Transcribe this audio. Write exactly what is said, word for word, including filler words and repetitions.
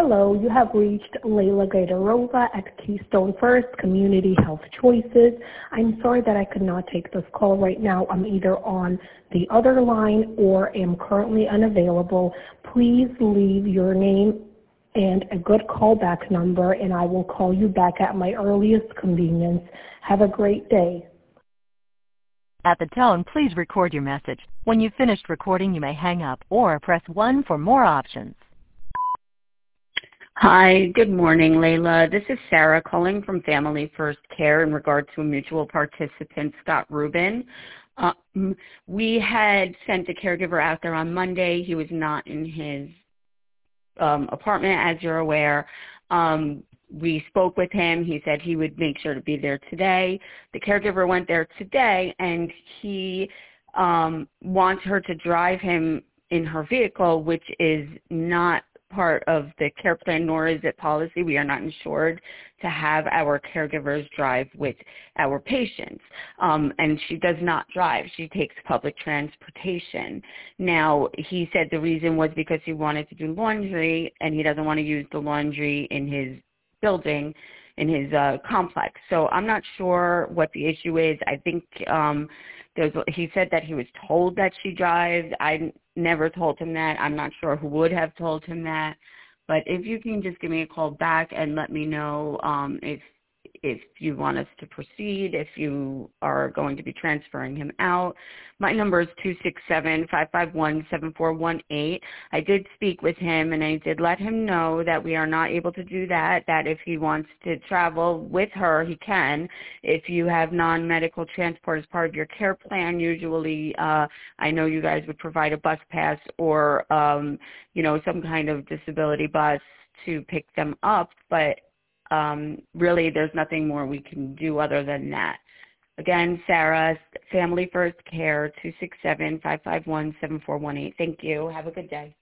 Hello, you have reached Layla Gaidorova at Keystone First Community Health Choices. I'm sorry that I could not take this call right now. I'm either on the other line or am currently unavailable. Please leave your name and a good callback number, and I will call you back at my earliest convenience. Have a great day. At the tone, please record your message. When you've finished recording, you may hang up or press one for more options. Hi, good morning, Layla. This is Sarah calling from Family First Care in regard to a mutual participant, Scott Rubin. Um, we had sent a caregiver out there on Monday. He was not in his um, apartment, as you're aware. Um, we spoke with him. He said he would make sure to be there today. The caregiver went there today, and he um, wants her to drive him in her vehicle, which is not part of the care plan, nor is it policy. We are not insured to have our caregivers drive with our patients. Um, and she does not drive. She takes public transportation. Now, he said the reason was because he wanted to do laundry, and he doesn't want to use the laundry in his building, in his uh, complex. So I'm not sure what the issue is. I think um, there's, he said that he was told that she drives. I never told him that. I'm not sure who would have told him that. But if you can just give me a call back and let me know um, if if you want us to proceed, if you are going to be transferring him out. My number is two six seven, five five one, seven four one eight. I did speak with him, and I did let him know that we are not able to do that, that if he wants to travel with her, he can. If you have non-medical transport as part of your care plan, usually uh, I know you guys would provide a bus pass or, um, you know, some kind of disability bus to pick them up, but Um, really, there's nothing more we can do other than that. Again, Sarah, Family First Care, two six seven, five five one, seven four one eight. Thank you. Have a good day.